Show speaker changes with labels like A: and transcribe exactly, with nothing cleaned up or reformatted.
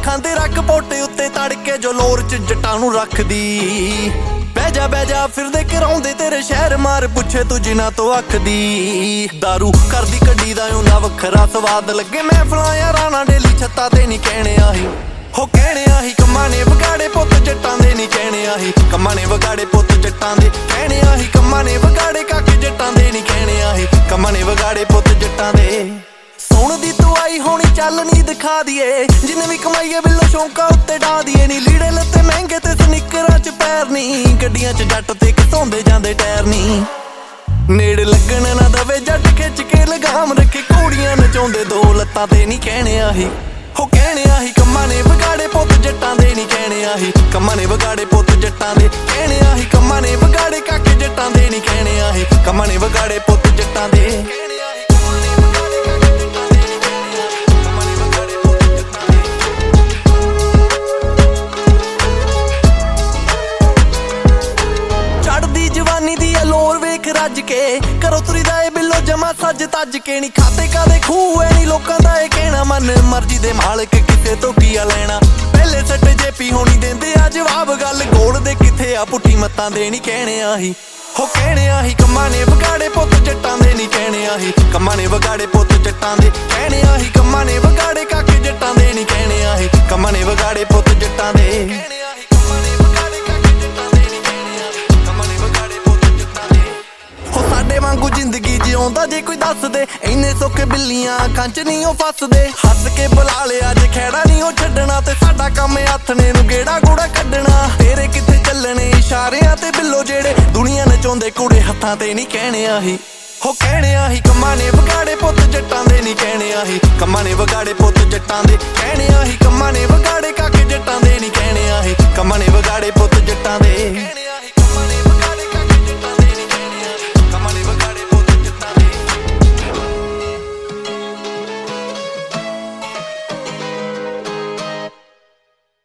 A: ਖਾਂਦੇ ਰੱਖ ਪੋਟੇ ਉੱਤੇ ਤੜਕੇ ਜੋ ਲੋਰ ਚ ਜੱਟਾਂ ਨੂੰ ਰੱਖਦੀ। ਬਹਿ ਜਾ ਬਹਿ ਜਾ ਫਿਰਦੇ ਕਰਾਉਂਦੇ ਤੇਰੇ ਸ਼ਹਿਰ ਮਾਰ ਪੁੱਛੇ ਤੂੰ ਜਿਨ੍ਹਾਂ ਤੋਂ ਅੱਖਦੀ। ਦਾਰੂ ਕਰਦੀ ਕੱਢੀ ਦਾ ਉਹਨਾਂ ਵੱਖਰਾ ਸਵਾਦ ਲੱਗੇ ਮਹਿਫਲਾਂ ਯਾਰਾਂ ਨਾਲ ਡੇਲੀ ਛੱਤਾਂ ਤੇ ਨਹੀਂ ਕਹਿਣੇ ਆਹੀ ਹੋ ਕਹਿਣੇ ਆਹੀ ਕੰਮਾਂ ਨੇ ਵਿਗਾੜੇ ਪੁੱਤ ਜੱਟਾਂ ਦੇ ਨਹੀਂ ਕਹਿਣੇ ਆਹੀ ਕੰਮਾਂ ਨੇ ਵਿਗਾੜੇ ਪੁੱਤ ਜੱਟਾਂ ਦੇ ਕਹਿਣੇ ਆਹੀ ਕੰਮਾਂ ਨੇ ਵਿਗਾੜੇ ਕਾਕੇ ਜੱਟਾਂ ਦੇ ਨਹੀਂ ਕਹਿਣੇ ਆਹੀ ਕੰਮਾਂ ਨੇ ਵਿਗਾੜੇ ਪੁੱਤ ਜੱਟਾਂ ਦੇ। ਸੋਣ ਦੀ ਤੂੰ ਆਈ ਹੋਣੀ ਚੱਲ ਨੀ ਦਿਖਾ ਦੀਏ ਜਿੰਨੇ ਵੀ ਕਮਾਈਏ ਬਿੱਲੋ ਸ਼ੌਂਕਾਂ ਉੱਤੇ ਡਾ ਦੀਏ ਨੀ ਲੀੜੇ ਲੱਤੇ ਮਹਿੰਗੇ ਤੇ ਸਨੀਕਰਾਂ ਚ ਪੈਰ ਨੀ ਗੱਡੀਆਂ ਚ ਜੱਟ ਤੇ ਘਸਾਉਂਦੇ ਜਾਂਦੇ ਟਾਇਰ ਨੀ ਨੇੜੇ ਲੱਗਣ ਨਾ ਦਵੇ ਜੱਟ ਖਿੱਚ ਕੇ ਲਗਾਮ ਰੱਖੇ ਘੋੜੀਆਂ ਨਚਾਉਂਦੇ ਦੋ ਲੱਤਾਂ ਤੇ ਨੀ ਕਹਿਣੇ ਆਹੀ ਹੋ ਕਹਿਣੇ ਆਹੀ ਕੰਮਾਂ ਨੇ ਵਿਗਾੜੇ ਪੁੱਤ ਜੱਟਾਂ ਦੇ ਨੀ ਕਹਿਣੇ ਆਹੀ ਕੰਮਾਂ ਨੇ ਵਿਗਾੜੇ ਪੁੱਤ ਜੱਟਾਂ ਦੇ ਕਹਿਣੇ ਆਹੀ ਕੰਮਾਂ ਨੇ ਵਿਗਾੜੇ ਕਾਕੇ ਜੱਟਾਂ ਦੇ ਨੀ ਕਹਿਣੇ ਆਹੀ ਕੰਮਾਂ ਨੇ ਵਿਗਾੜੇ ਪੁੱਤ ਜੱਟਾਂ ਦੇ। ਚੜਦੀ ਜਵਾਨੀ ਦੀ ਲੋਰ ਵੇਖ ਰੱਜ ਕੇ ਕਰੋ ਤੁਰੀਦਾ ਏ ਬਿੱਲੋ ਜਮਾ ਸੱਜ ਤੱਜ ਕੇ ਨੀ ਖਾਤੇ ਕਾਦੇ ਖੂਹ ਐ ਨੀ ਲੋਕਾਂ ਦਾ ਇਹ ਕਹਿਣਾ ਮਨ ਮਰਜ਼ੀ ਦੇ ਮਾਲਕ ਕਿਸੇ ਤੋਂ ਕੀ ਆ ਲੈਣਾ ਪਹਿਲੇ ਸੱਟ ਜੇਪੀ ਹੋਣੀ ਦਿੰਦੇ ਆ ਜਵਾਬ ਗੱਲ ਗੋਲ ਦੇ ਕਿੱਥੇ ਆ ਪੁੱਠੀ ਮੱਤਾਂ ਦੇ ਨੀ ਕਹਿਣੇ ਆਹੀ ਹੋ ਕਹਿਣੇ ਆਹੀ ਕੰਮਾਂ ਨੇ ਵਿਗਾੜੇ ਪੁੱਤ ਜੱਟਾਂ ਦੇ ਨੀ ਕਹਿਣੇ ਆਹੀ ਕੰਮਾਂ ਨੇ ਵਿਗਾੜੇ ਪੁੱਤ ਜੱਟਾਂ ਦੇ ਕਹਿਣੇ ਆਹੀ ਕੰਮਾਂ ਨੇ ਵਿਗਾੜੇ ਕਾਕੇ ਜੱਟਾਂ ਦੇ ਨੀ ਕਹਿਣੇ ਆਹੀ ਕੰਮਾਂ ਨੇ ਵਿਗਾੜੇ ਪੁੱਤ ਜੱਟਾਂ ਦੇ। ਸਾਡੇ ਵਾਂਗੂ ਜ਼ਿੰਦਗੀ ਜਿਉਂਦਾ ਜੇ ਕੋਈ ਦੱਸ ਦੇ ਇੰਨੇ ਸੁੱਖ ਬਿੱਲੀਆਂ ਅੱਖਾਂ ਚ ਨਹੀਂ ਉਹ ਫਸਦੇ ਹੱਸ ਕੇ ਬੁਲਾ ਲਿਆ ਜੇ ਖੈੜਾ ਨਹੀਂ ਉਹ ਛੱਡਣਾ ਤੇ ਸਾਡਾ ਕੰਮ ਹੱਥਨੇ ਨੂੰ ਗੇੜਾ ਗੂੜਾ ਕੱਢਣਾ ਤੇਰੇ ਕਿੱਥੇ ਚੱਲਣੇ ਇਸ਼ਾਰਿਆਂ ਤੇ ਬਿੱਲੋ ਜਿਹੜੇ ਦੁਨੀਆ ਨਚਾਉਂਦੇ ਕੁੜੇ ਹੱਥਾਂ ਤੇ ਨਹੀਂ ਕਹਿਣੇ ਆਹੀ ਹੋ ਕਹਿਣੇ ਆਹੀ ਕੰਮਾਂ ਨੇ ਵਿਗਾੜੇ ਪੁੱਤ ਜੱਟਾਂ ਦੇ ਨਹੀਂ ਕਹਿਣੇ ਆਹੀ ਕੰਮਾਂ ਨੇ ਵਿਗਾੜੇ ਪੁੱਤ ਜੱਟਾਂ ਦੇ ਕਹਿਣੇ